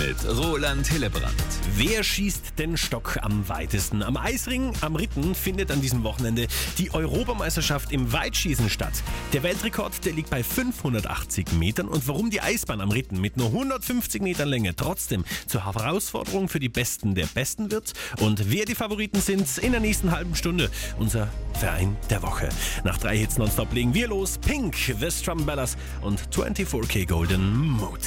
mit Roland Hillebrand. Wer schießt den Stock am weitesten? Am Eisring am Ritten findet an diesem Wochenende die Europameisterschaft im Weitschießen statt. Der Weltrekord, der liegt bei 580 Metern. Und warum die Eisbahn am Ritten mit nur 150 Metern Länge trotzdem zur Herausforderung für die Besten der Besten wird und wer die Favoriten sind, in der nächsten halben Stunde unser Verein der Woche. Nach 3 Hits nonstop legen wir los. Pink, The Strumbellas und 24K Golden Mood.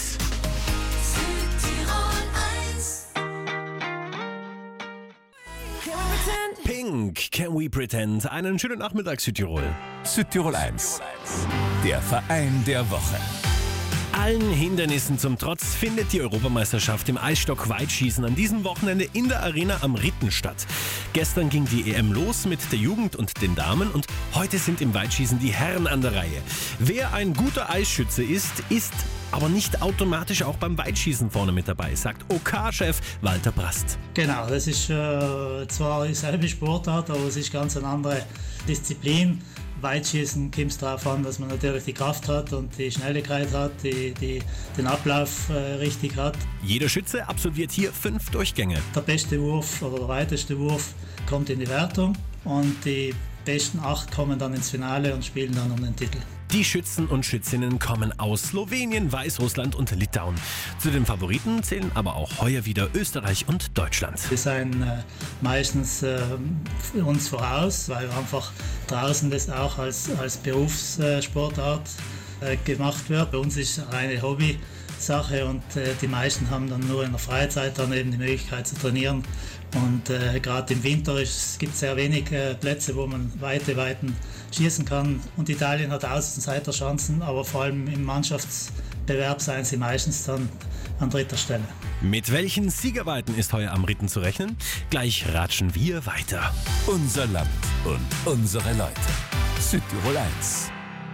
Pink, Can We Pretend? Einen schönen Nachmittag, Südtirol. Südtirol 1, der Verein der Woche. Allen Hindernissen zum Trotz findet die Europameisterschaft im Eisstock-Weitschießen an diesem Wochenende in der Arena am Ritten statt. Gestern ging die EM los mit der Jugend und den Damen und heute sind im Weitschießen die Herren an der Reihe. Wer ein guter Eisschütze ist aber nicht automatisch auch beim Weitschießen vorne mit dabei, sagt OK-Chef Walter Brast. Genau, das ist zwar dieselbe Sportart, aber es ist ganz eine andere Disziplin. Weitschießen kommt es darauf an, dass man natürlich die Kraft hat und die Schnelligkeit hat, den Ablauf richtig hat. Jeder Schütze absolviert hier 5 Durchgänge. Der beste Wurf oder der weiteste Wurf kommt in die Wertung und die besten 8 kommen dann ins Finale und spielen dann um den Titel. Die Schützen und Schützinnen kommen aus Slowenien, Weißrussland und Litauen. Zu den Favoriten zählen aber auch heuer wieder Österreich und Deutschland. Wir sind meistens für uns voraus, weil einfach draußen das auch als Berufssportart gemacht wird. Bei uns ist es eine Hobbysache und die meisten haben dann nur in der Freizeit dann eben die Möglichkeit zu trainieren. Und gerade im Winter gibt es sehr wenig Plätze, wo man Weiten schießen kann. Und Italien hat Außenseiterchancen, aber vor allem im Mannschaftsbewerb seien sie meistens dann an 3. Stelle. Mit welchen Siegerweiten ist heuer am Ritten zu rechnen? Gleich ratschen wir weiter. Unser Land und unsere Leute. Südtirol 1.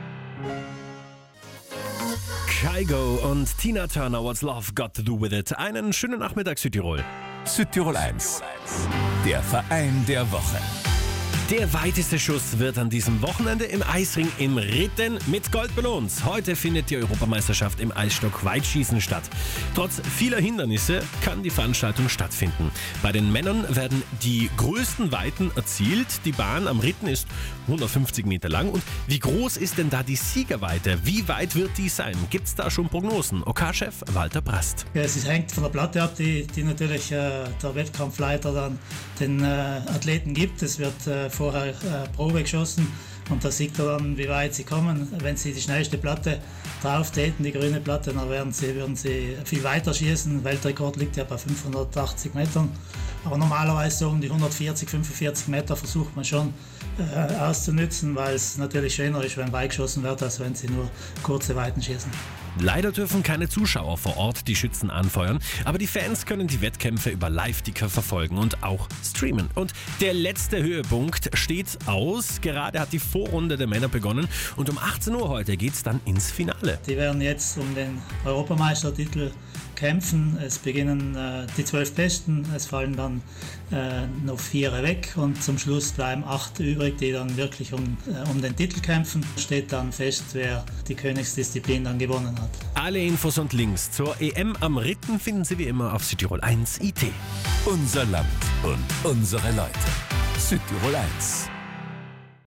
Kygo und Tina Turner, What's Love Got to Do With It? Einen schönen Nachmittag, Südtirol. Südtirol 1, der Verein der Woche. Der weiteste Schuss wird an diesem Wochenende im Eisring im Ritten mit Gold belohnt. Heute findet die Europameisterschaft im Eisstock-Weitschießen statt. Trotz vieler Hindernisse kann die Veranstaltung stattfinden. Bei den Männern werden die größten Weiten erzielt. Die Bahn am Ritten ist 150 Meter lang. Und wie groß ist denn da die Siegerweite? Wie weit wird die sein? Gibt es da schon Prognosen? OK-Chef Walter Brast. Ja, es hängt von der Platte ab, die natürlich der Wettkampfleiter dann den Athleten gibt. Es wird vorher Probe geschossen und da sieht er dann, wie weit sie kommen. Wenn sie die schnellste Platte drauf täten, die grüne Platte, dann würden sie viel weiter schießen. Weltrekord liegt ja bei 580 Metern. Aber normalerweise so um die 140, 45 Meter versucht man schon auszunützen, weil es natürlich schöner ist, wenn weit geschossen wird, als wenn sie nur kurze Weiten schießen. Leider dürfen keine Zuschauer vor Ort die Schützen anfeuern, aber die Fans können die Wettkämpfe über Live-Ticker verfolgen und auch streamen. Und der letzte Höhepunkt steht aus. Gerade hat die Vorrunde der Männer begonnen und um 18 Uhr heute geht's dann ins Finale. Die werden jetzt um den Europameistertitel kämpfen. Es beginnen die 12 Besten, es fallen dann noch 4 weg und zum Schluss bleiben 8 übrig, die dann wirklich um den Titel kämpfen. Steht dann fest, wer die Königsdisziplin dann gewonnen hat. Alle Infos und Links zur EM am Ritten finden Sie wie immer auf Südtirol 1 IT. Unser Land und unsere Leute. Südtirol 1.